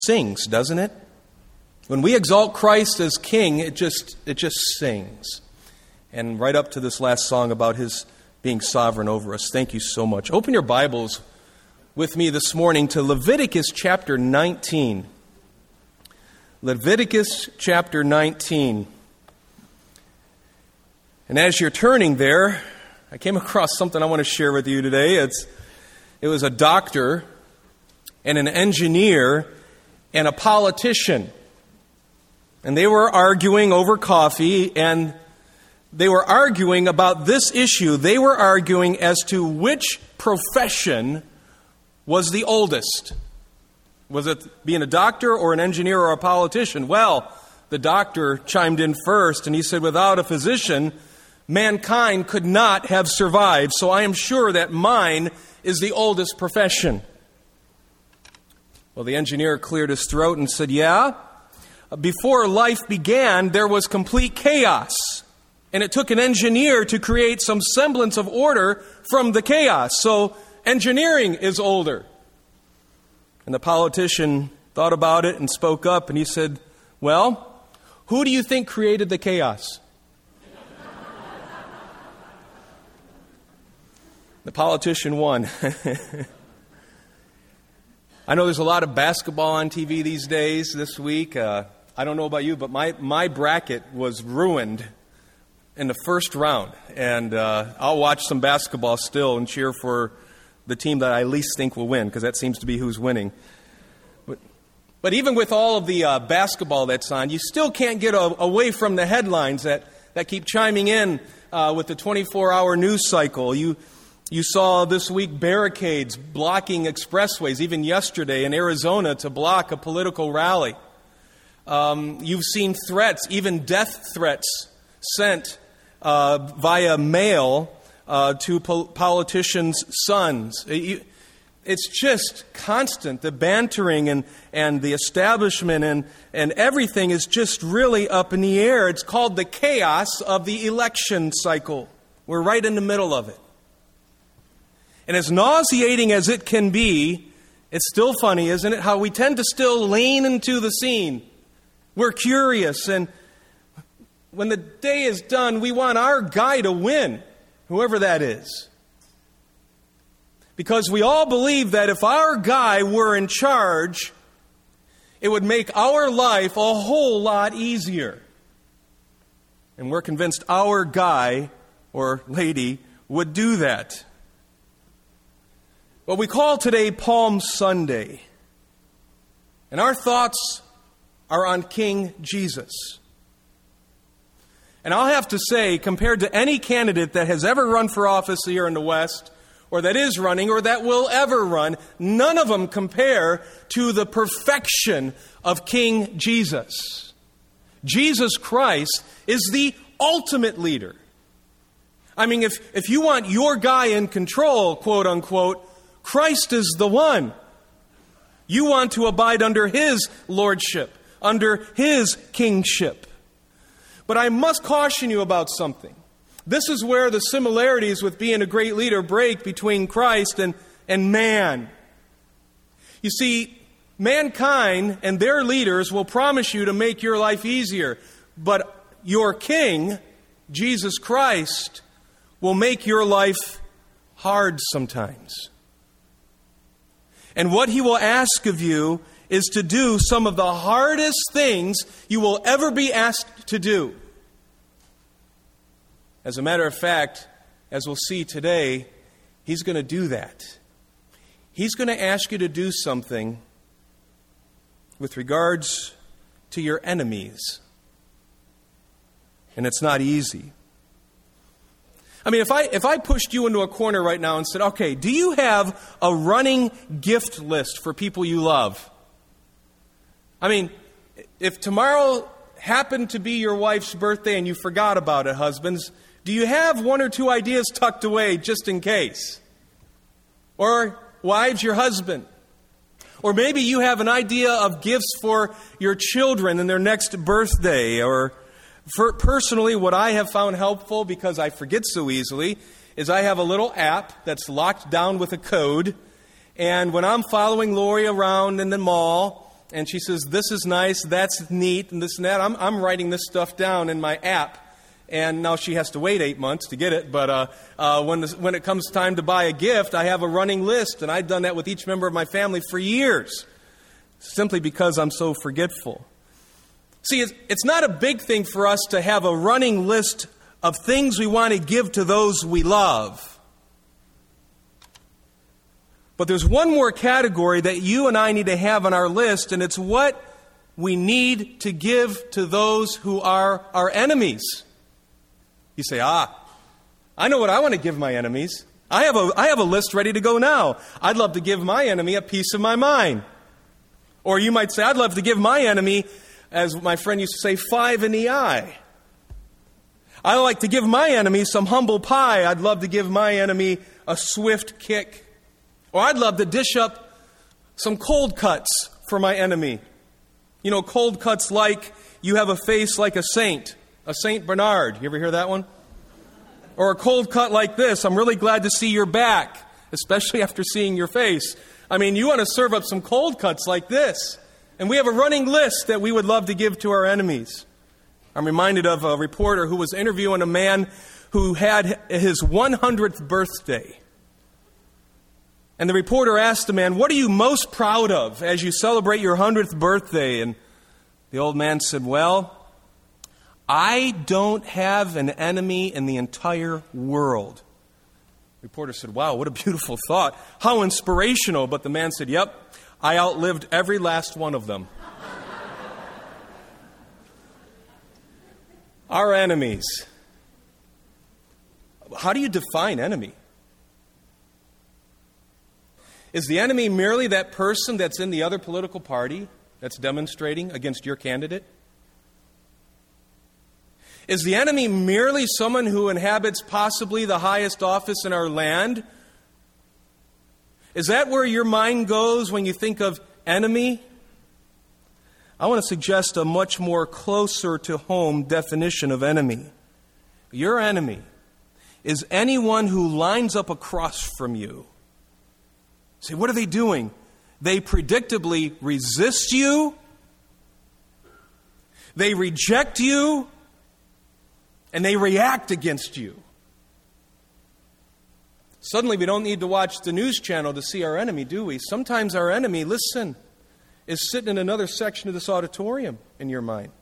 sings, doesn't it? When we exalt Christ as King, it just sings. And right up to this last song about His being sovereign over us. Thank you so much. Open your Bibles with me this morning to Leviticus chapter 19. Leviticus chapter 19. And as you're turning there, I came across something I want to share with you today. It was a doctor and an engineer and a politician. And they were arguing over coffee, and they were arguing about this issue. They were arguing as to which profession was the oldest. Was it being a doctor or an engineer or a politician? Well, the doctor chimed in first, and he said, without a physician, mankind could not have survived. So I am sure that mine is the oldest profession. Well, the engineer cleared his throat and said, yeah, before life began, there was complete chaos. And it took an engineer to create some semblance of order from the chaos. So engineering is older. And the politician thought about it and spoke up, and he said, well, who do you think created the chaos? The politician won. I know there's a lot of basketball on TV these days this week. I don't know about you, but my bracket was ruined in the first round. And I'll watch some basketball still and cheer for the team that I least think will win, because that seems to be who's winning. But even with all of the basketball that's on, you still can't get away from the headlines that keep chiming in with the 24-hour news cycle. You saw this week barricades blocking expressways, even yesterday in Arizona, to block a political rally. You've seen threats, even death threats, sent via mail to politicians' sons. It's just constant. The bantering and the establishment and everything is just really up in the air. It's called the chaos of the election cycle. We're right in the middle of it. And as nauseating as it can be, it's still funny, isn't it? How we tend to still lean into the scene. We're curious, and when the day is done, we want our guy to win, whoever that is. Because we all believe that if our guy were in charge, it would make our life a whole lot easier. And we're convinced our guy or lady would do that. What we call today Palm Sunday. And our thoughts are on King Jesus. And I'll have to say, compared to any candidate that has ever run for office here in the West, or that is running, or that will ever run, none of them compare to the perfection of King Jesus. Jesus Christ is the ultimate leader. I mean, if you want your guy in control, quote unquote, Christ is the one. You want to abide under His lordship, under His kingship. But I must caution you about something. This is where the similarities with being a great leader break between Christ and man. You see, mankind and their leaders will promise you to make your life easier, but your King, Jesus Christ, will make your life hard sometimes. And what He will ask of you is to do some of the hardest things you will ever be asked to do. As a matter of fact, as we'll see today, He's going to do that. He's going to ask you to do something with regards to your enemies. And it's not easy. I mean, if I pushed you into a corner right now and said, okay, do you have a running gift list for people you love? I mean, if tomorrow happened to be your wife's birthday and you forgot about it, husbands, do you have one or two ideas tucked away just in case? Or wives, your husband? Or maybe you have an idea of gifts for your children in their next birthday. Or personally, what I have found helpful, because I forget so easily, is I have a little app that's locked down with a code. And when I'm following Lori around in the mall, and she says, this is nice, that's neat, and this and that. I'm writing this stuff down in my app. And now she has to wait 8 months to get it. But when it comes time to buy a gift, I have a running list. And I've done that with each member of my family for years, simply because I'm so forgetful. See, it's not a big thing for us to have a running list of things we want to give to those we love. But there's one more category that you and I need to have on our list, and it's what we need to give to those who are our enemies. You say, I know what I want to give my enemies. I have a list ready to go now. I'd love to give my enemy a piece of my mind. Or you might say, I'd love to give my enemy, as my friend used to say, 5 in the eye. I like to give my enemy some humble pie. I'd love to give my enemy a swift kick. Or I'd love to dish up some cold cuts for my enemy. You know, cold cuts like you have a face like a saint. A St. Bernard. You ever hear that one? Or a cold cut like this. I'm really glad to see you're back, especially after seeing your face. I mean, you want to serve up some cold cuts like this. And we have a running list that we would love to give to our enemies. I'm reminded of a reporter who was interviewing a man who had his 100th birthday. And the reporter asked the man, what are you most proud of as you celebrate your 100th birthday? And the old man said, well, I don't have an enemy in the entire world. The reporter said, wow, what a beautiful thought. How inspirational. But the man said, yep, I outlived every last one of them. Our enemies. How do you define enemy? Is the enemy merely that person that's in the other political party that's demonstrating against your candidate? Is the enemy merely someone who inhabits possibly the highest office in our land? Is that where your mind goes when you think of enemy? I want to suggest a much more closer to home definition of enemy. Your enemy is anyone who lines up across from you. See, what are they doing? They predictably resist you. They reject you. And they react against you. Suddenly we don't need to watch the news channel to see our enemy, do we? Sometimes our enemy, listen, is sitting in another section of this auditorium in your mind.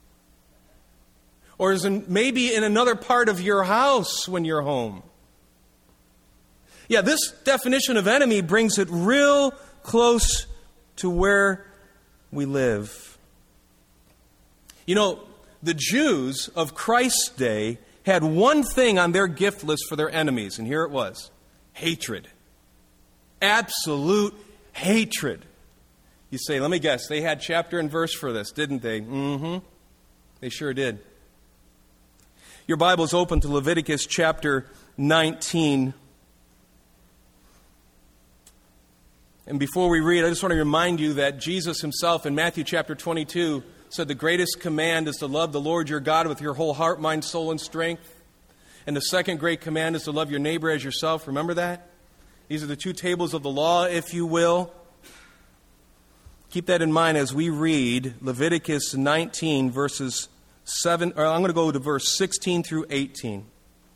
Or is maybe in another part of your house when you're home. Yeah, this definition of enemy brings it real close to where we live. You know, the Jews of Christ's day had one thing on their gift list for their enemies, and here it was. Hatred. Absolute hatred. You say, let me guess, they had chapter and verse for this, didn't they? Mm-hmm. They sure did. Your Bible's open to Leviticus chapter 19. And before we read, I just want to remind you that Jesus himself in Matthew chapter 22 said the greatest command is to love the Lord your God with your whole heart, mind, soul, and strength. And the second great command is to love your neighbor as yourself. Remember that? These are the two tables of the law, if you will. Keep that in mind as we read Leviticus 19, verses 7. Or I'm going to go to verse 16 through 18.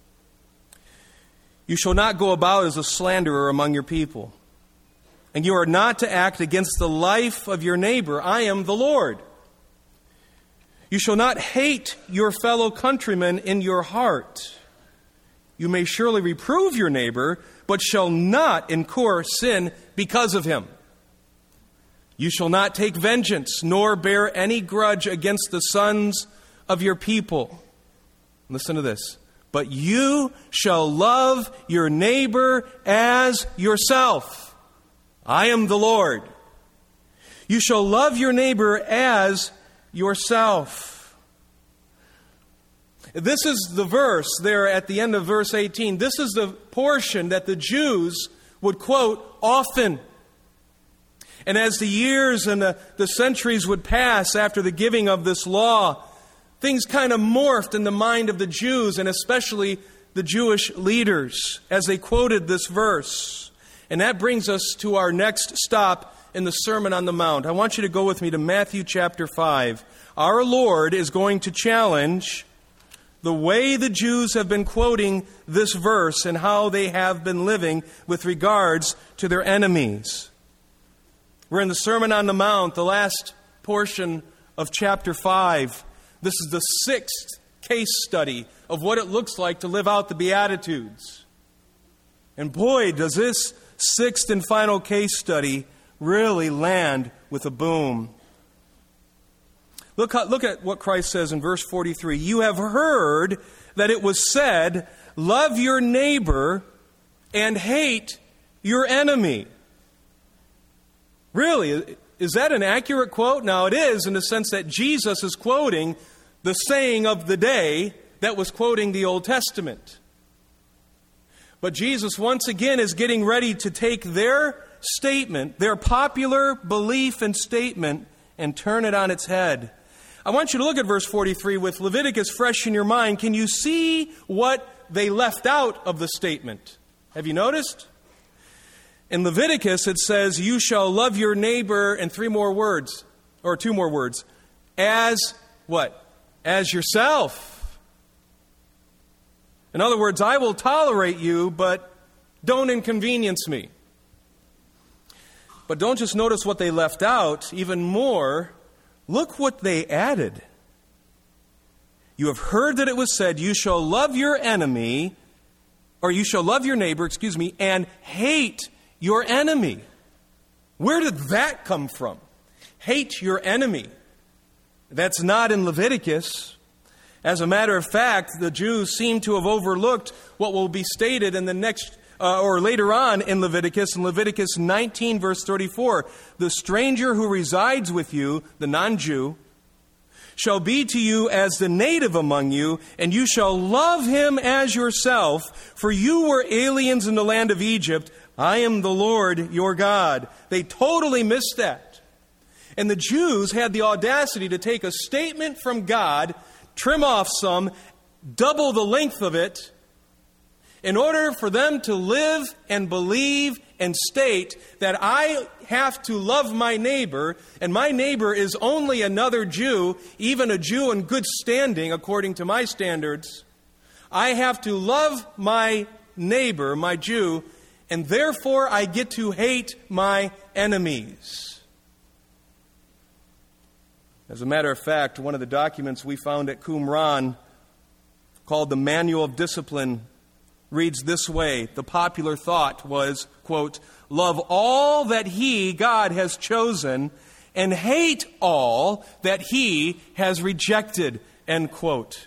You shall not go about as a slanderer among your people, and you are not to act against the life of your neighbor. I am the Lord. You shall not hate your fellow countrymen in your heart. You may surely reprove your neighbor, but shall not incur sin because of him. You shall not take vengeance, nor bear any grudge against the sons of your people. Listen to this. But you shall love your neighbor as yourself. I am the Lord. You shall love your neighbor as yourself. This is the verse there at the end of verse 18. This is the portion that the Jews would quote often. And as the years and the centuries would pass after the giving of this law, things kind of morphed in the mind of the Jews, and especially the Jewish leaders, as they quoted this verse. And that brings us to our next stop in the Sermon on the Mount. I want you to go with me to Matthew chapter 5. Our Lord is going to challenge the way the Jews have been quoting this verse and how they have been living with regards to their enemies. We're in the Sermon on the Mount, the last portion of chapter 5. This is the 6th case study of what it looks like to live out the Beatitudes. And boy, does this 6th and final case study really land with a boom. Look at what Christ says in verse 43. You have heard that it was said, love your neighbor and hate your enemy. Really, is that an accurate quote? Now it is, in the sense that Jesus is quoting the saying of the day that was quoting the Old Testament. But Jesus once again is getting ready to take their statement, their popular belief and statement, and turn it on its head. I want you to look at verse 43 with Leviticus fresh in your mind. Can you see what they left out of the statement? Have you noticed? In Leviticus it says, you shall love your neighbor, and 2 more words, as what? As yourself. In other words, I will tolerate you, but don't inconvenience me. But don't just notice what they left out. Even more, look what they added. You have heard that it was said, you shall love your enemy, or you shall love your neighbor, and hate your enemy. Where did that come from? Hate your enemy. That's not in Leviticus. As a matter of fact, the Jews seem to have overlooked what will be stated in the next or later on in Leviticus 19, verse 34. The stranger who resides with you, the non-Jew, shall be to you as the native among you, and you shall love him as yourself, for you were aliens in the land of Egypt. I am the Lord your God. They totally missed that. And the Jews had the audacity to take a statement from God, trim off some, double the length of it, in order for them to live and believe and state that I have to love my neighbor, and my neighbor is only another Jew, even a Jew in good standing according to my standards. I have to love my neighbor, my Jew, and therefore I get to hate my enemies. As a matter of fact, one of the documents we found at Qumran, called the Manual of Discipline, reads this way. The popular thought was, quote, love all that He, God, has chosen, and hate all that He has rejected, end quote.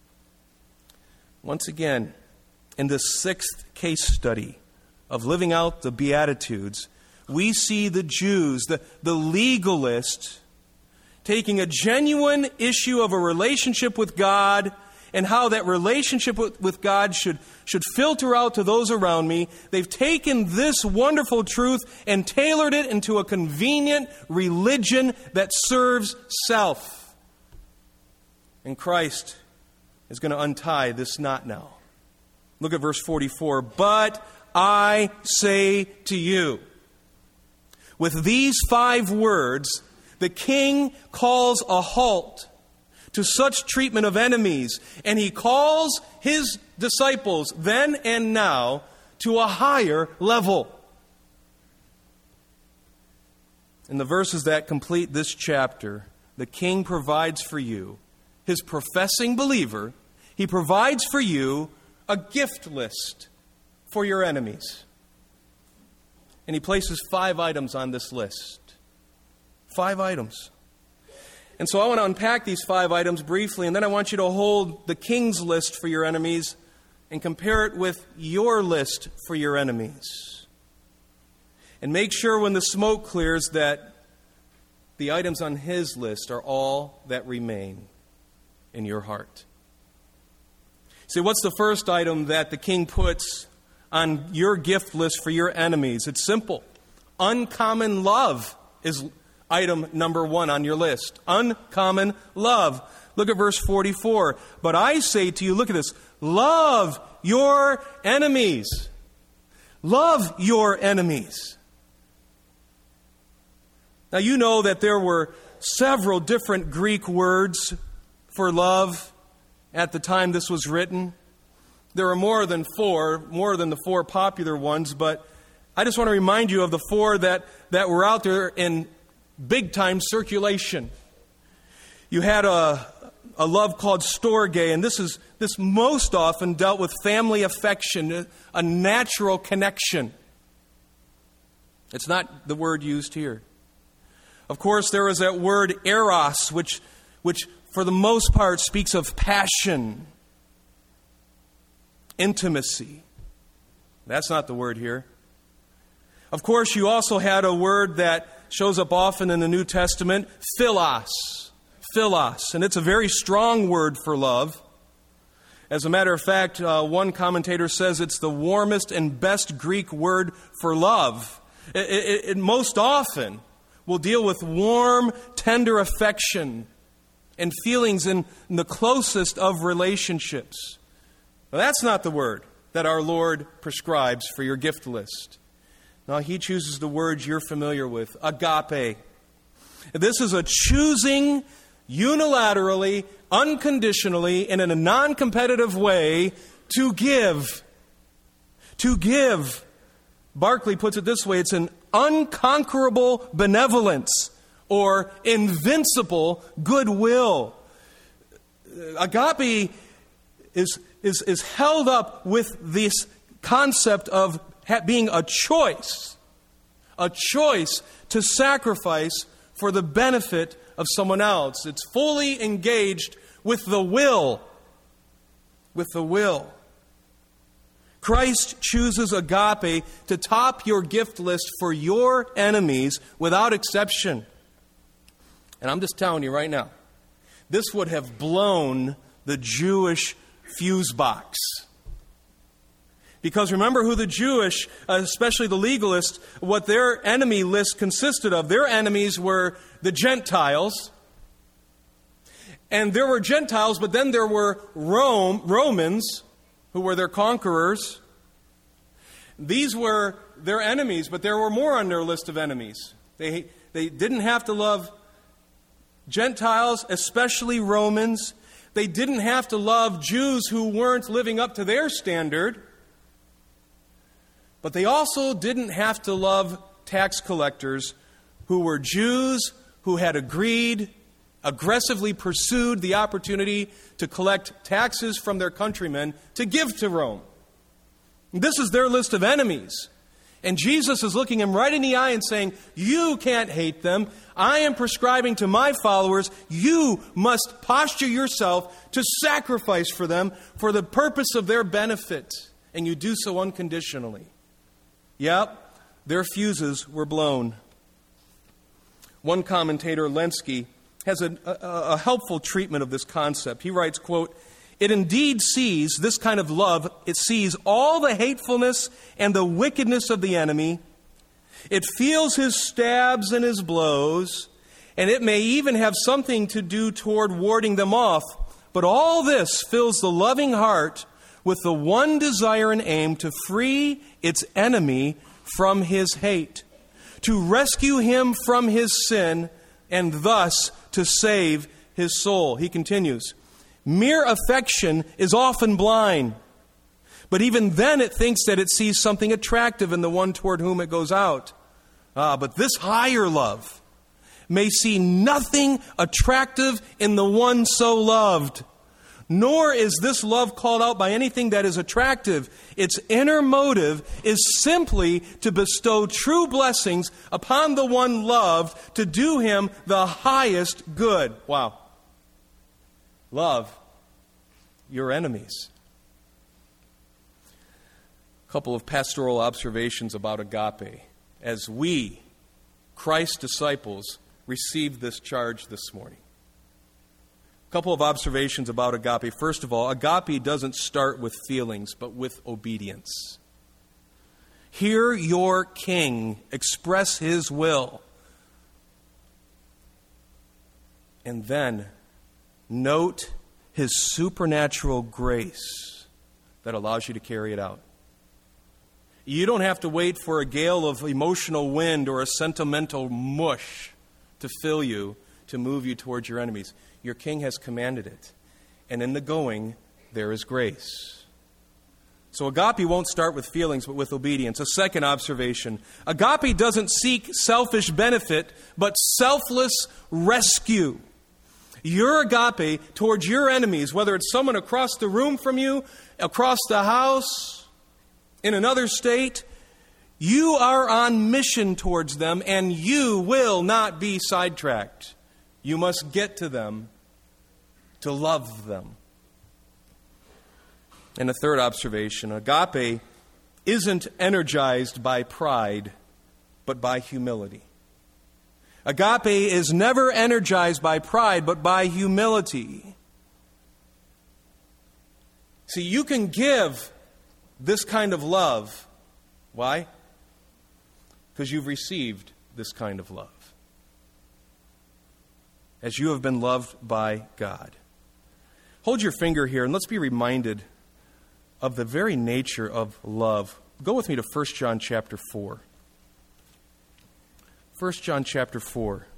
Once again, in this 6th case study of living out the Beatitudes, we see the Jews, the legalist, taking a genuine issue of a relationship with God and how that relationship with God should filter out to those around me. They've taken this wonderful truth and tailored it into a convenient religion that serves self. And Christ is going to untie this knot now. Look at verse 44. But I say to you. With these 5 words, the king calls a halt to such treatment of enemies, and he calls his disciples then and now to a higher level. In the verses that complete this chapter, the king provides for you, his professing believer, he provides for you a gift list for your enemies. And he places 5 items on this list. 5 items. And so I want to unpack these 5 items briefly, and then I want you to hold the king's list for your enemies and compare it with your list for your enemies. And make sure when the smoke clears that the items on his list are all that remain in your heart. See, what's the first item that the king puts on your gift list for your enemies? It's simple. Uncommon love is item number 1 on your list. Uncommon love. Look at verse 44. But I say to you, look at this, love your enemies. Love your enemies. Now, you know that there were several different Greek words for love at the time this was written. There are more than the four popular ones, but I just want to remind you of the four that were out there in big-time circulation. You had a love called storge, and this most often dealt with family affection, a natural connection. It's not the word used here. Of course, there is that word eros, which for the most part speaks of passion, intimacy. That's not the word here. Of course, you also had a word that shows up often in the New Testament, philos. Philos, and it's a very strong word for love. As a matter of fact, one commentator says it's the warmest and best Greek word for love. It most often will deal with warm, tender affection and feelings in the closest of relationships. Now, that's not the word that our Lord prescribes for your gift list. No, He chooses the words you're familiar with, agape. This is a choosing unilaterally, unconditionally, and in a non-competitive way to give. To give. Barclay puts it this way, it's an unconquerable benevolence or invincible goodwill. Agape is held up with this concept of being a choice to sacrifice for the benefit of someone else. It's fully engaged with the will. With the will. Christ chooses agape to top your gift list for your enemies without exception. And I'm just telling you right now, this would have blown the Jewish fuse box. Because remember who the Jewish, especially the legalists, what their enemy list consisted of. Their enemies were the Gentiles. And there were Gentiles, but then there were Romans, who were their conquerors. These were their enemies, but there were more on their list of enemies. They didn't have to love Gentiles, especially Romans. They didn't have to love Jews who weren't living up to their standard. But they also didn't have to love tax collectors who were Jews who had aggressively pursued the opportunity to collect taxes from their countrymen to give to Rome. This is their list of enemies. And Jesus is looking him right in the eye and saying, you can't hate them. I am prescribing to my followers, you must posture yourself to sacrifice for them for the purpose of their benefit. And you do so unconditionally. Yep, their fuses were blown. One commentator, Lenski, has a helpful treatment of this concept. He writes, quote, it indeed sees, this kind of love, it sees all the hatefulness and the wickedness of the enemy. It feels his stabs and his blows, and it may even have something to do toward warding them off. But all this fills the loving heart with the one desire and aim to free its enemy from his hate, to rescue him from his sin, and thus to save his soul. He continues, mere affection is often blind, but even then it thinks that it sees something attractive in the one toward whom it goes out. But this higher love may see nothing attractive in the one so loved. Nor is this love called out by anything that is attractive. Its inner motive is simply to bestow true blessings upon the one loved, to do him the highest good. Wow. Love your enemies. A couple of pastoral observations about agape as we, Christ's disciples, received this charge this morning. A couple of observations about agape. First of all, agape doesn't start with feelings, but with obedience. Hear your King express his will. And then note his supernatural grace that allows you to carry it out. You don't have to wait for a gale of emotional wind or a sentimental mush to fill you, to move you towards your enemies. Your King has commanded it. And in the going, there is grace. So agape won't start with feelings, but with obedience. A second observation. Agape doesn't seek selfish benefit, but selfless rescue. Your agape towards your enemies, whether it's someone across the room from you, across the house, in another state, you are on mission towards them, and you will not be sidetracked. You must get to them to love them. And a third observation, agape isn't energized by pride, but by humility. Agape is never energized by pride, but by humility. See, you can give this kind of love. Why? Because you've received this kind of love. As you have been loved by God. Hold your finger here and let's be reminded of the very nature of love. Go with me to 1 John chapter 4. 1 John chapter 4.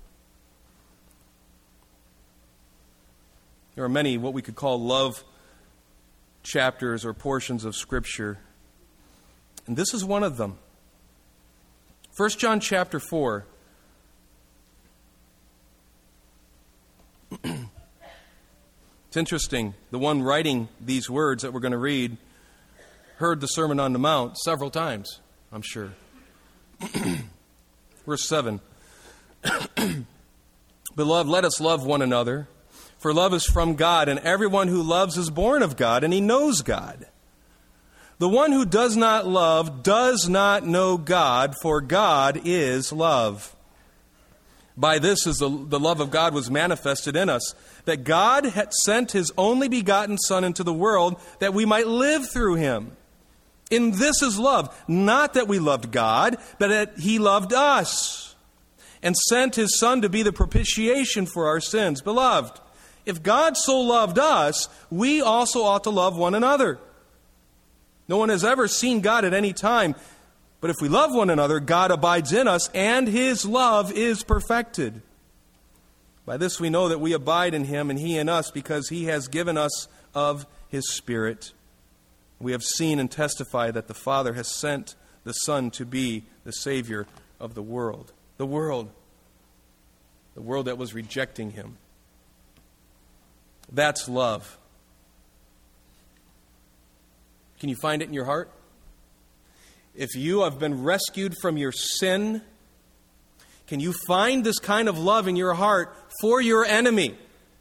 There are many what we could call love chapters or portions of Scripture. And this is one of them. 1 John chapter 4. It's interesting. The one writing these words that we're going to read heard the Sermon on the Mount several times, I'm sure. Verse 7. Beloved, let us love one another, for love is from God, and everyone who loves is born of God, and he knows God. The one who does not love does not know God, for God is love. By this is the love of God was manifested in us, that God had sent his only begotten Son into the world that we might live through him. In this is love, not that we loved God, but that he loved us and sent his Son to be the propitiation for our sins. Beloved, if God so loved us, we also ought to love one another. No one has ever seen God at any time, but if we love one another, God abides in us, and his love is perfected. By this we know that we abide in him and he in us, because he has given us of his Spirit. We have seen and testified that the Father has sent the Son to be the Savior of the world. The world that was rejecting him. That's love. Can you find it in your heart? If you have been rescued from your sin, can you find this kind of love in your heart for your enemy?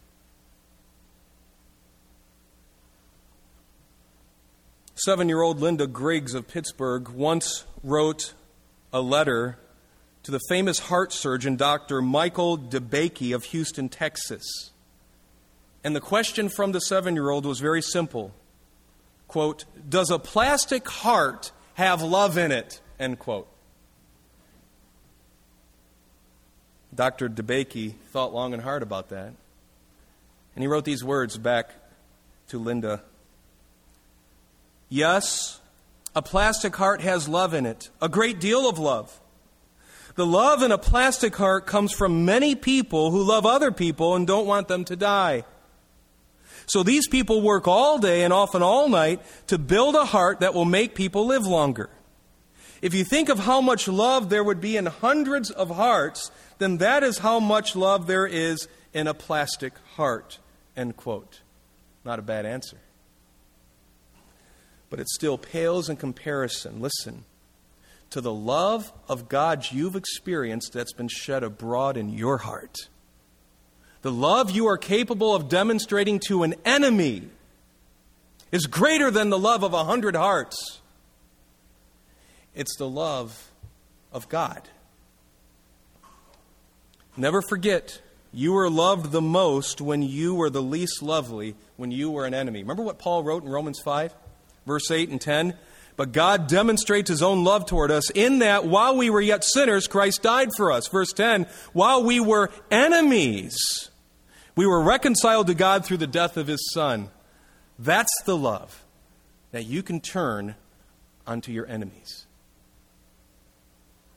Seven-year-old Linda Griggs of Pittsburgh once wrote a letter to the famous heart surgeon, Dr. Michael DeBakey of Houston, Texas. And the question from the 7-year-old was very simple. Quote, does a plastic heart have love in it? End quote. Dr. DeBakey thought long and hard about that. And he wrote these words back to Linda. Yes, a plastic heart has love in it, a great deal of love. The love in a plastic heart comes from many people who love other people and don't want them to die. So these people work all day and often all night to build a heart that will make people live longer. If you think of how much love there would be in hundreds of hearts, then that is how much love there is in a plastic heart. End quote. Not a bad answer. But it still pales in comparison, listen, to the love of God you've experienced that's been shed abroad in your heart. The love you are capable of demonstrating to an enemy is greater than the love of 100 hearts. It's the love of God. Never forget, you were loved the most when you were the least lovely, when you were an enemy. Remember what Paul wrote in Romans 5, verse 8 and 10? But God demonstrates his own love toward us in that while we were yet sinners, Christ died for us. Verse 10, while we were enemies, we were reconciled to God through the death of his Son. That's the love that you can turn onto your enemies.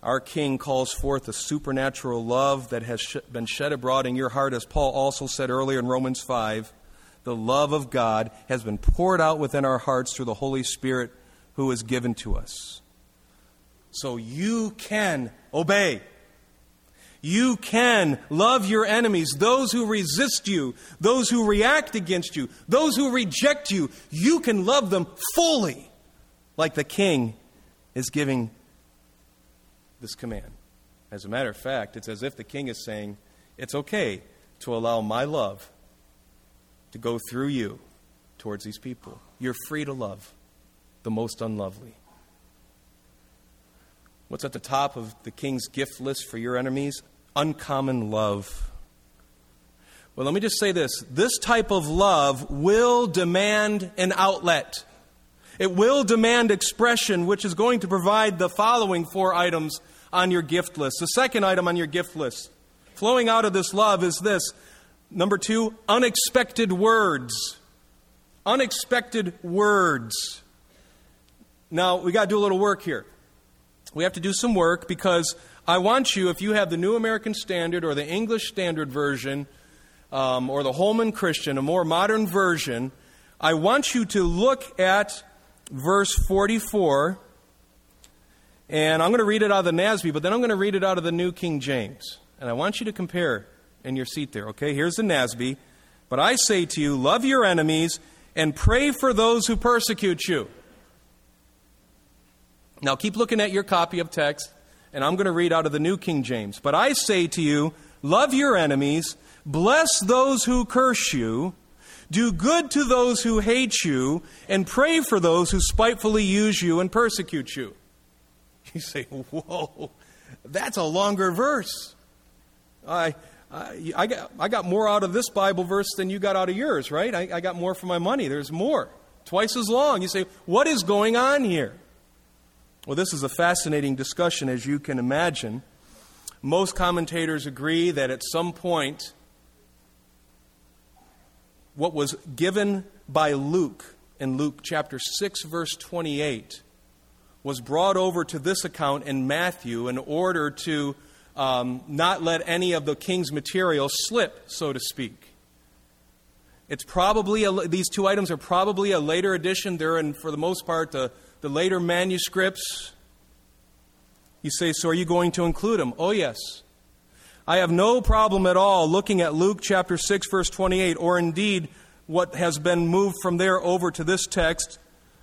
our King calls forth a supernatural love that has been shed abroad in your heart, as Paul also said earlier in Romans 5. The love of God has been poured out within our hearts through the Holy Spirit who is given to us. So you can obey. You can love your enemies, those who resist you, those who react against you, those who reject you. You can love them fully, like the King is giving this command. As a matter of fact, it's as if the King is saying, it's okay to allow my love to go through you towards these people. You're free to love the most unlovely. What's at the top of the King's gift list for your enemies? Uncommon love. Well, let me just say this. This type of love will demand an outlet. It will demand expression, which is going to provide the following 4 items on your gift list. The second item on your gift list, flowing out of this love, is this. Number 2, unexpected words. Unexpected words. Now, we got to do a little work here. We have to do some work because I want you, if you have the New American Standard or the English Standard Version or the Holman Christian, a more modern version, I want you to look at verse 44. And I'm going to read it out of the NASB, but then I'm going to read it out of the New King James. And I want you to compare in your seat there, okay? Here's the NASB. But I say to you, love your enemies and pray for those who persecute you. Now keep looking at your copy of text, and I'm going to read out of the New King James. But I say to you, love your enemies, bless those who curse you, do good to those who hate you, and pray for those who spitefully use you and persecute you. You say, whoa, that's a longer verse. I got more out of this Bible verse than you got out of yours, right? I got more for my money. There's more. Twice as long. You say, what is going on here? Well, this is a fascinating discussion, as you can imagine. Most commentators agree that at some point, what was given by Luke in Luke chapter 6, verse 28, was brought over to this account in Matthew in order to not let any of the king's material slip, so to speak. It's probably these 2 items are probably a later addition. They're in, for the most part, the later manuscripts. You say, so are you going to include them? Oh, yes. I have no problem at all looking at Luke chapter 6, verse 28, or indeed what has been moved from there over to this text,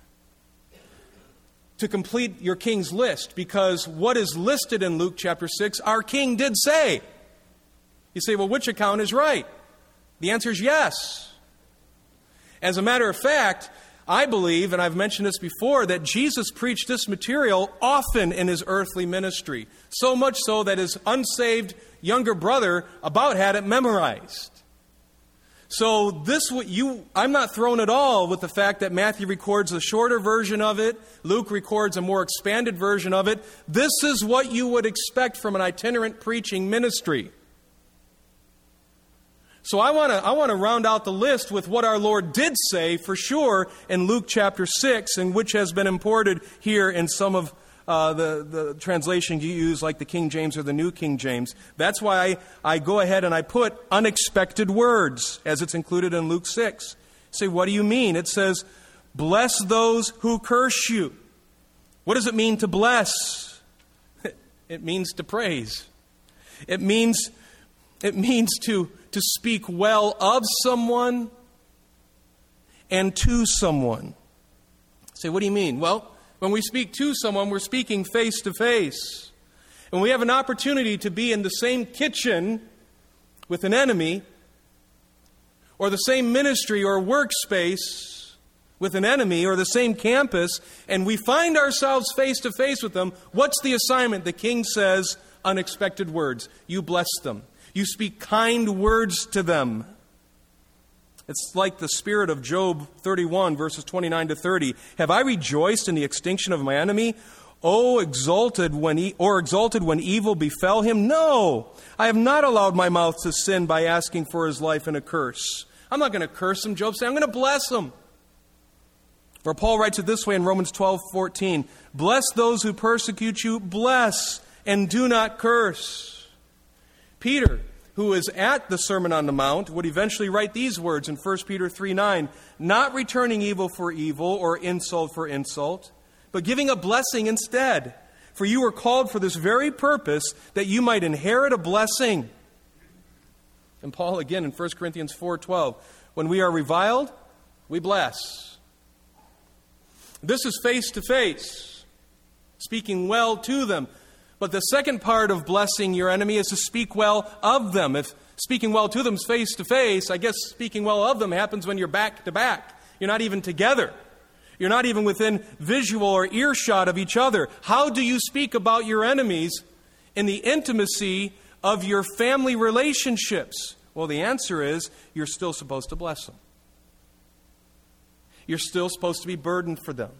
to complete your king's list, because what is listed in Luke chapter 6, our king did say. You say, well, which account is right? The answer is yes. As a matter of fact, I believe, and I've mentioned this before, that Jesus preached this material often in his earthly ministry. So much so that his unsaved younger brother about had it memorized. So I'm not thrown at all with the fact that Matthew records a shorter version of it. Luke records a more expanded version of it. This is what you would expect from an itinerant preaching ministry. So I want to round out the list with what our Lord did say for sure in Luke chapter 6, and which has been imported here in some of the translation you use, like the King James or the New King James. That's why I go ahead and I put unexpected words as it's included in Luke 6. You say, what do you mean? It says, bless those who curse you. What does it mean to bless? It means to praise. It means to speak well of someone and to someone. Say, what do you mean? Well, when we speak to someone, we're speaking face to face. And we have an opportunity to be in the same kitchen with an enemy, or the same ministry or workspace with an enemy, or the same campus, and we find ourselves face to face with them. What's the assignment? The king says, unexpected words. You bless them. You speak kind words to them. It's like the spirit of Job 31, verses 29 to 30. Have I rejoiced in the extinction of my enemy? Exalted when evil befell him? No, I have not allowed my mouth to sin by asking for his life in a curse. I'm not going to curse him, Job said. I'm going to bless him. For Paul writes it this way in Romans 12:14. Bless those who persecute you. Bless and do not curse. Peter, who is at the Sermon on the Mount, would eventually write these words in 1 Peter 3:9, not returning evil for evil or insult for insult, but giving a blessing instead. For you were called for this very purpose, that you might inherit a blessing. And Paul again in 1 Corinthians 4:12, when we are reviled, we bless. This is face to face, speaking well to them. But the second part of blessing your enemy is to speak well of them. If speaking well to them is face to face, I guess speaking well of them happens when you're back to back. You're not even together. You're not even within visual or earshot of each other. How do you speak about your enemies in the intimacy of your family relationships? Well, the answer is you're still supposed to bless them. You're still supposed to be burdened for them.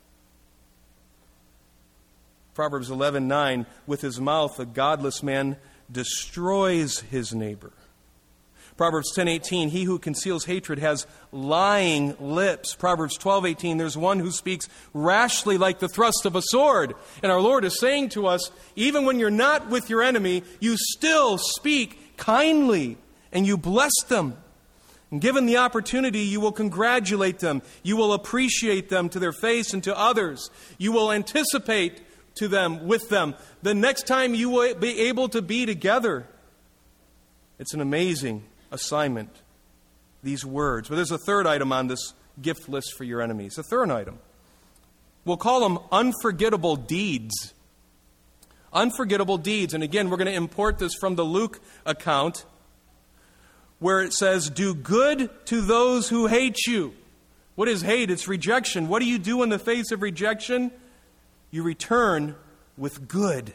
Proverbs 11:9, with his mouth a godless man destroys his neighbor. Proverbs 10:18, he who conceals hatred has lying lips. Proverbs 12:18, there's one who speaks rashly like the thrust of a sword. And our Lord is saying to us, even when you're not with your enemy, you still speak kindly and you bless them. And given the opportunity, you will congratulate them. You will appreciate them to their face and to others. You will anticipate to them, with them, the next time you will be able to be together. It's an amazing assignment, these words. But there's a third item on this gift list for your enemies. A third item. We'll call them unforgettable deeds. Unforgettable deeds. And again, we're going to import this from the Luke account, where it says, do good to those who hate you. What is hate? It's rejection. What do you do in the face of rejection? You return with good.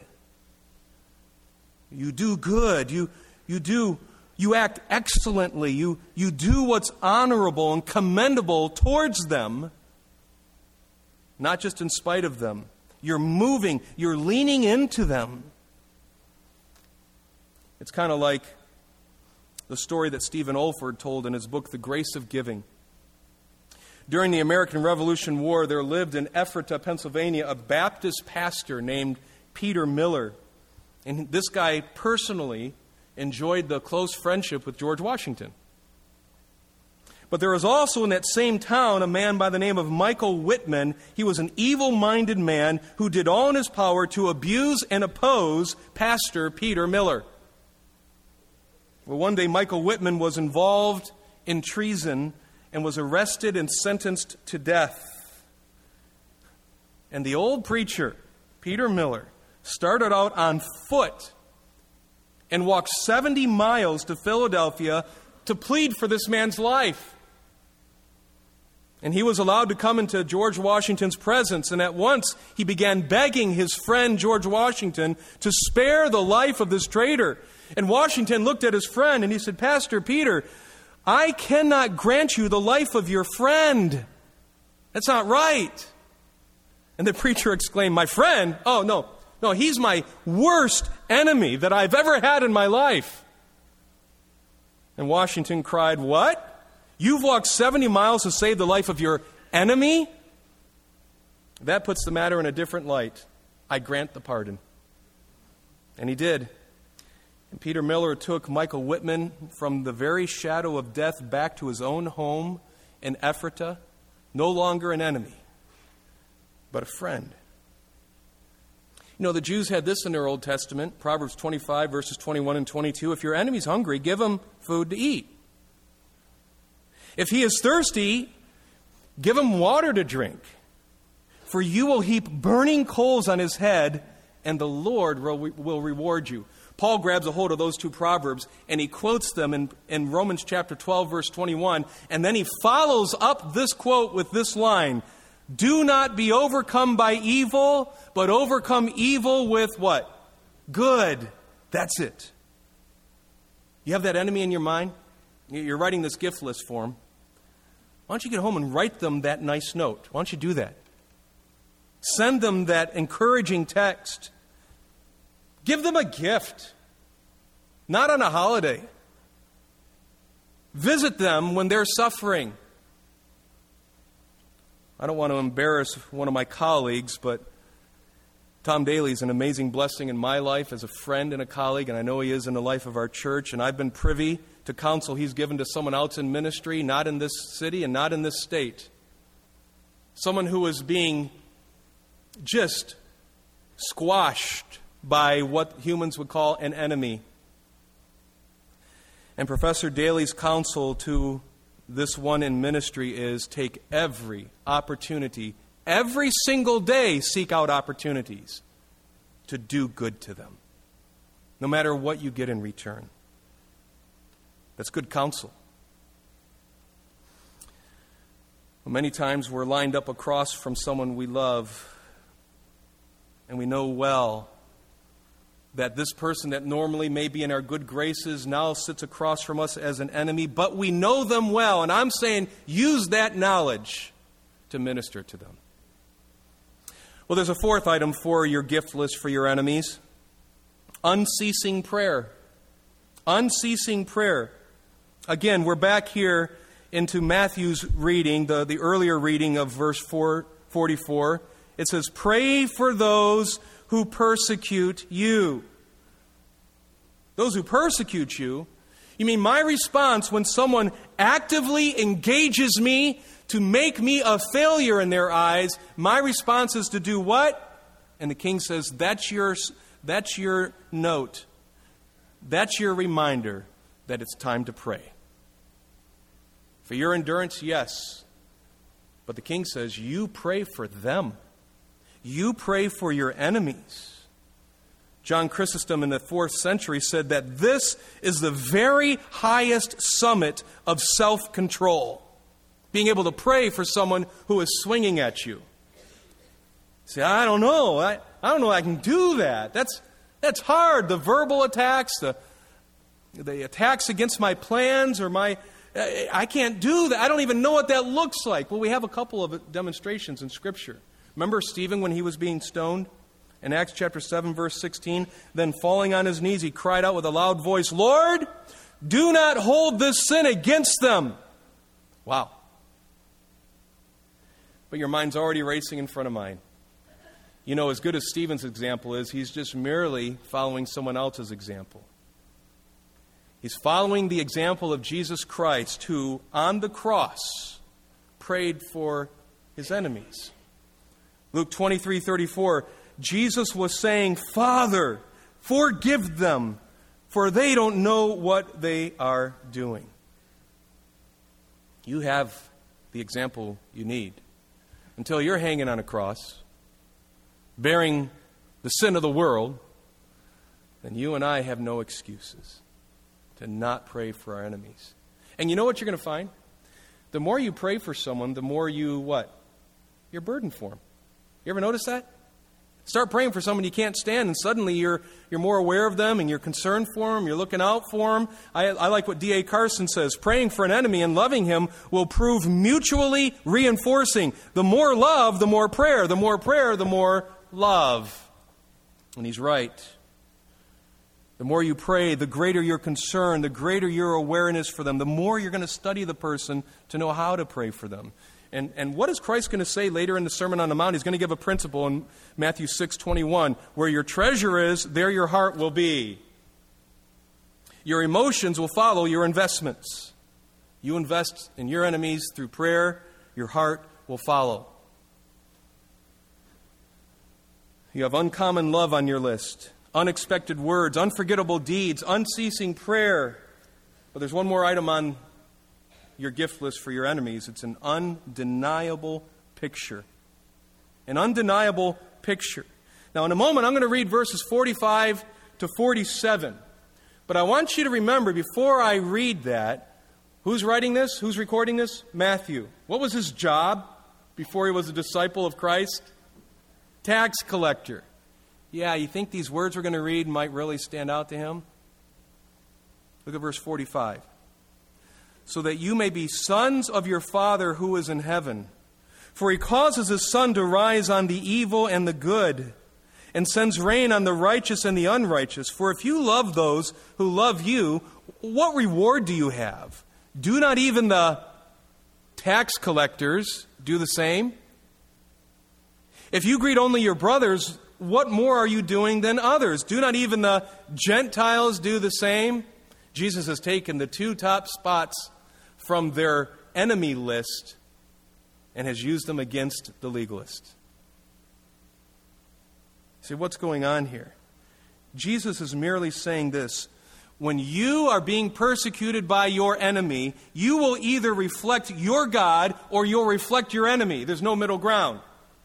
You do good. You act excellently. You do what's honorable and commendable towards them, not just in spite of them. You're moving. You're leaning into them. It's kind of like the story that Stephen Olford told in his book, The Grace of Giving. During the American Revolution War, there lived in Ephrata, Pennsylvania, a Baptist pastor named Peter Miller. And this guy personally enjoyed the close friendship with George Washington. But there was also in that same town a man by the name of Michael Whitman. He was an evil-minded man who did all in his power to abuse and oppose Pastor Peter Miller. Well, one day Michael Whitman was involved in treason and was arrested and sentenced to death. And the old preacher, Peter Miller, started out on foot and walked 70 miles to Philadelphia to plead for this man's life. And he was allowed to come into George Washington's presence, and at once he began begging his friend George Washington to spare the life of this traitor. And Washington looked at his friend and he said, Pastor Peter, I cannot grant you the life of your friend. That's not right. And the preacher exclaimed, my friend? Oh, no, he's my worst enemy that I've ever had in my life. And Washington cried, what? You've walked 70 miles to save the life of your enemy? That puts the matter in a different light. I grant the pardon. And he did. And Peter Miller took Michael Whitman from the very shadow of death back to his own home in Ephrata, no longer an enemy, but a friend. You know, the Jews had this in their Old Testament, Proverbs 25, verses 21 and 22. If your enemy's hungry, give him food to eat. If he is thirsty, give him water to drink. For you will heap burning coals on his head, and the Lord will reward you. Paul grabs a hold of those two proverbs and he quotes them in Romans chapter 12, verse 21. And then he follows up this quote with this line, do not be overcome by evil, but overcome evil with what? Good. That's it. You have that enemy in your mind? You're writing this gift list for them. Why don't you get home and write them that nice note? Why don't you do that? Send them that encouraging text. Give them a gift, not on a holiday. Visit them when they're suffering. I don't want to embarrass one of my colleagues, but Tom Daly is an amazing blessing in my life as a friend and a colleague, and I know he is in the life of our church, and I've been privy to counsel he's given to someone else in ministry, not in this city and not in this state. Someone who was being just squashed by what humans would call an enemy. And Professor Daly's counsel to this one in ministry is take every opportunity, every single day, seek out opportunities to do good to them, no matter what you get in return. That's good counsel. Many times we're lined up across from someone we love, and we know well that this person that normally may be in our good graces now sits across from us as an enemy, but we know them well, and I'm saying use that knowledge to minister to them. Well, there's a fourth item for your gift list for your enemies. Unceasing prayer. Unceasing prayer. Again, we're back here into Matthew's reading, the earlier reading of verse 44. It says, pray for those who persecute you. Those who persecute you? You mean my response when someone actively engages me to make me a failure in their eyes, my response is to do what? And the king says, that's your note. That's your reminder that it's time to pray. For your endurance, yes. But the king says, you pray for them. You pray for your enemies. John Chrysostom in the 4th century said that this is the very highest summit of self-control. Being able to pray for someone who is swinging at you. See, I don't know. I don't know I can do that. That's hard. The verbal attacks, the attacks against my plans or I can't do that. I don't even know what that looks like. Well, we have a couple of demonstrations in Scripture. Remember Stephen when he was being stoned? In Acts chapter 7, verse 16, then falling on his knees, he cried out with a loud voice, Lord, do not hold this sin against them. Wow. But your mind's already racing in front of mine. You know, as good as Stephen's example is, he's just merely following someone else's example. He's following the example of Jesus Christ, who, on the cross, prayed for his enemies. Luke 23:34, Jesus was saying, Father, forgive them, for they don't know what they are doing. You have the example you need. Until you're hanging on a cross, bearing the sin of the world, then you and I have no excuses to not pray for our enemies. And you know what you're going to find? The more you pray for someone, the more you what? You're burdened for them. You ever notice that? Start praying for someone you can't stand, and suddenly you're more aware of them, and you're concerned for them, you're looking out for them. I like what D.A. Carson says, praying for an enemy and loving him will prove mutually reinforcing. The more love, the more prayer. The more prayer, the more love. And he's right. The more you pray, the greater your concern, the greater your awareness for them, the more you're going to study the person to know how to pray for them. And what is Christ going to say later in the Sermon on the Mount? He's going to give a principle in Matthew 6:21. Where your treasure is, there your heart will be. Your emotions will follow your investments. You invest in your enemies through prayer, your heart will follow. You have uncommon love on your list, unexpected words, unforgettable deeds, unceasing prayer. But there's one more item on your gift list for your enemies. It's an undeniable picture. An undeniable picture. Now, in a moment, I'm going to read verses 45 to 47. But I want you to remember, before I read that, who's writing this? Who's recording this? Matthew. What was his job before he was a disciple of Christ? Tax collector. Yeah, you think these words we're going to read might really stand out to him? Look at verse 45. So that you may be sons of your Father who is in heaven. For he causes his sun to rise on the evil and the good, and sends rain on the righteous and the unrighteous. For if you love those who love you, what reward do you have? Do not even the tax collectors do the same? If you greet only your brothers, what more are you doing than others? Do not even the Gentiles do the same? Jesus has taken the two top spots from their enemy list and has used them against the legalist. See, what's going on here? Jesus is merely saying this: when you are being persecuted by your enemy, you will either reflect your God or you'll reflect your enemy. There's no middle ground.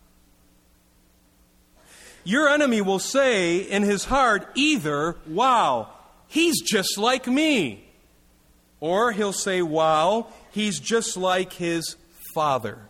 Your enemy will say in his heart either, wow, he's just like me. Or he'll say, wow, he's just like his father.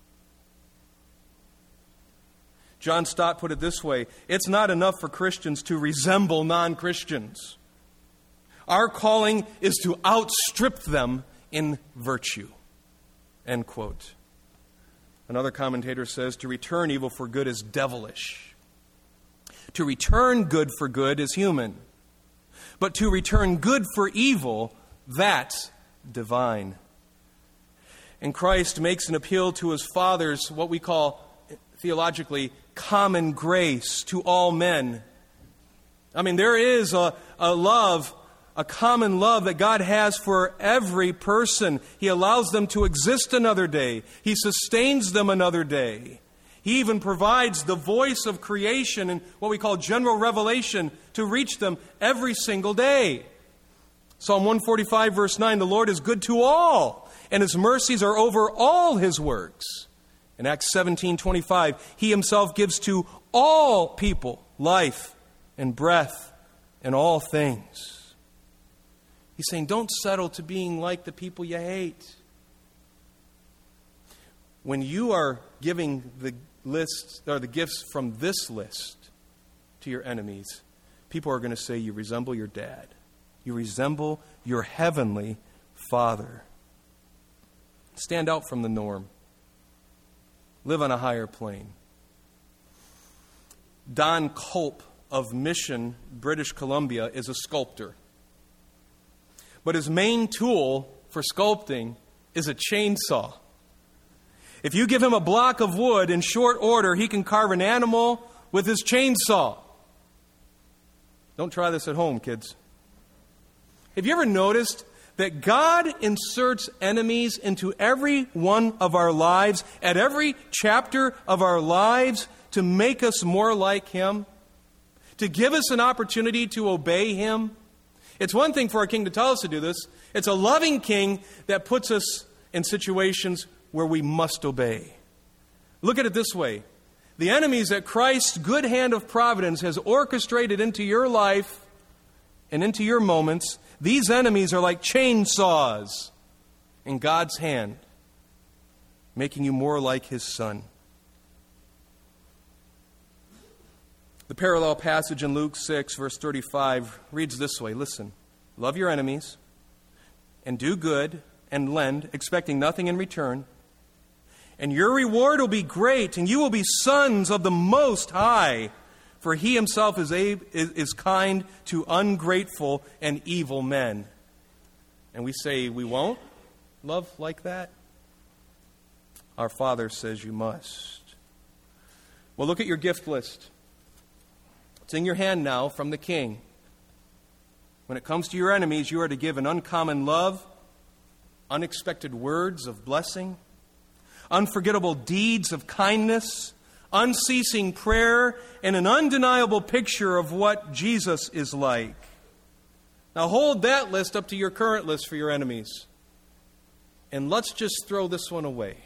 John Stott put it this way: it's not enough for Christians to resemble non-Christians. Our calling is to outstrip them in virtue. End quote. Another commentator says, to return evil for good is devilish. To return good for good is human. But to return good for evil, that's divine. And Christ makes an appeal to his Father's, what we call theologically, common grace to all men. I mean, there is a love, a common love that God has for every person. He allows them to exist another day. He sustains them another day. He even provides the voice of creation and what we call general revelation to reach them every single day. Psalm 145, verse 9, the Lord is good to all, and his mercies are over all his works. In Acts 17:25, he himself gives to all people life and breath and all things. He's saying, don't settle to being like the people you hate. When you are giving the lists or the gifts from this list to your enemies, people are going to say you resemble your dad. You resemble your heavenly Father. Stand out from the norm. Live on a higher plane. Don Culp of Mission, British Columbia, is a sculptor. But his main tool for sculpting is a chainsaw. If you give him a block of wood in short order, he can carve an animal with his chainsaw. Don't try this at home, kids. Have you ever noticed that God inserts enemies into every one of our lives, at every chapter of our lives, to make us more like him? To give us an opportunity to obey him? It's one thing for our king to tell us to do this. It's a loving king that puts us in situations where we must obey. Look at it this way. The enemies that Christ's good hand of providence has orchestrated into your life and into your moments, these enemies are like chainsaws in God's hand, making you more like his Son. The parallel passage in Luke 6, verse 35 reads this way. Listen, love your enemies and do good and lend, expecting nothing in return. And your reward will be great, and you will be sons of the Most High, for he himself is kind to ungrateful and evil men. And we say we won't love like that? Our Father says you must. Well, look at your gift list. It's in your hand now from the King. When it comes to your enemies, you are to give an uncommon love, unexpected words of blessing, unforgettable deeds of kindness, unceasing prayer, and an undeniable picture of what Jesus is like. Now hold that list up to your current list for your enemies. And let's just throw this one away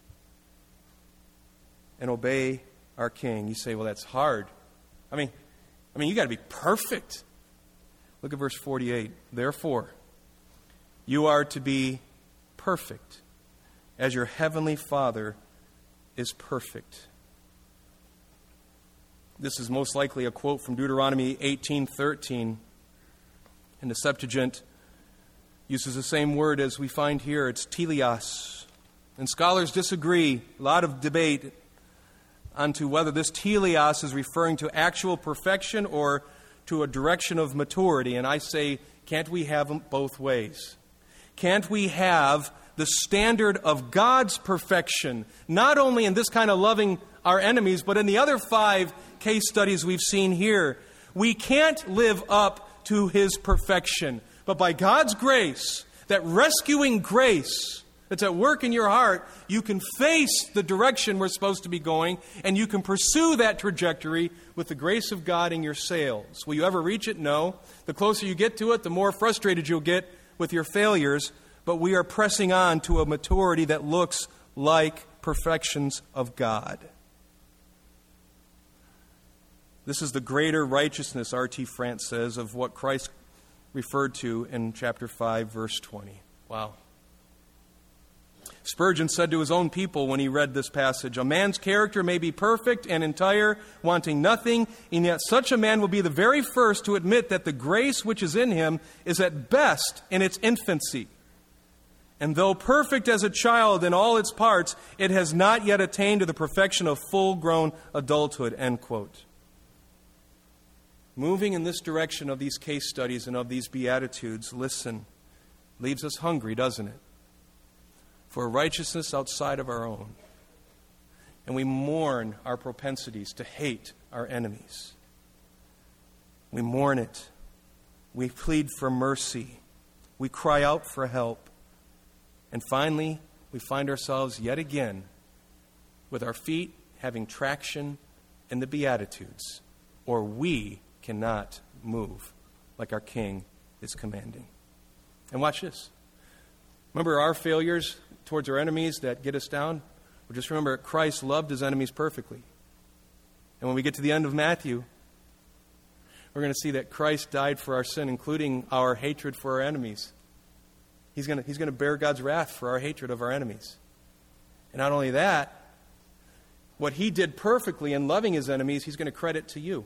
and obey our King. You say, well, that's hard. I mean, you got to be perfect. Look at verse 48. Therefore, you are to be perfect as your heavenly Father is perfect. This is most likely a quote from Deuteronomy 18:13. And the Septuagint uses the same word as we find here. It's teleos. And scholars disagree. A lot of debate onto whether this teleos is referring to actual perfection or to a direction of maturity. And I say, can't we have them both ways? Can't we have the standard of God's perfection, not only in this kind of loving our enemies. But in the other 5 case studies we've seen here, we can't live up to His perfection. But by God's grace, that rescuing grace that's at work in your heart, you can face the direction we're supposed to be going, and you can pursue that trajectory with the grace of God in your sails. Will you ever reach it? No. The closer you get to it, the more frustrated you'll get with your failures. But we are pressing on to a maturity that looks like perfections of God. This is the greater righteousness, R.T. France says, of what Christ referred to in chapter 5, verse 20. Wow. Spurgeon said to his own people when he read this passage, "A man's character may be perfect and entire, wanting nothing, and yet such a man will be the very first to admit that the grace which is in him is at best in its infancy. And though perfect as a child in all its parts, it has not yet attained to the perfection of full-grown adulthood." End quote. Moving in this direction of these case studies and of these Beatitudes, listen, leaves us hungry, doesn't it? For a righteousness outside of our own. And we mourn our propensities to hate our enemies. We mourn it. We plead for mercy. We cry out for help. And finally, we find ourselves yet again with our feet having traction in the Beatitudes, or we cannot move like our King is commanding. And watch this. Remember our failures towards our enemies that get us down? Well, just remember, Christ loved His enemies perfectly. And when we get to the end of Matthew, we're going to see that Christ died for our sin, including our hatred for our enemies. He's going to bear God's wrath for our hatred of our enemies. And not only that, what He did perfectly in loving His enemies, He's going to credit to you.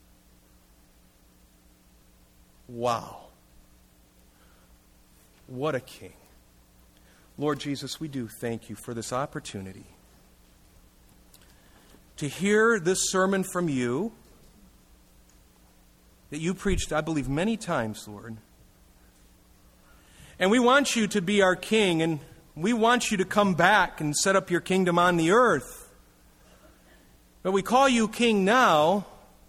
Wow. What a King. Lord Jesus, we do thank You for this opportunity to hear this sermon from You that You preached, I believe, many times, Lord. And we want You to be our King, and we want You to come back and set up Your kingdom on the earth. But we call You King now.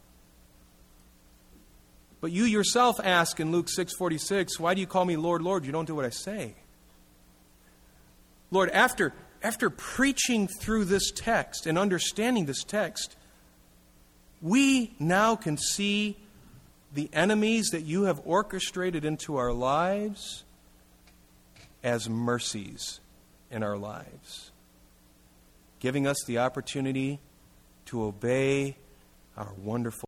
But You Yourself ask in Luke 6:46, "Why do you call Me Lord, Lord? You don't do what I say." Lord, after preaching through this text and understanding this text, we now can see the enemies that You have orchestrated into our lives as mercies in our lives, giving us the opportunity to obey our wonderful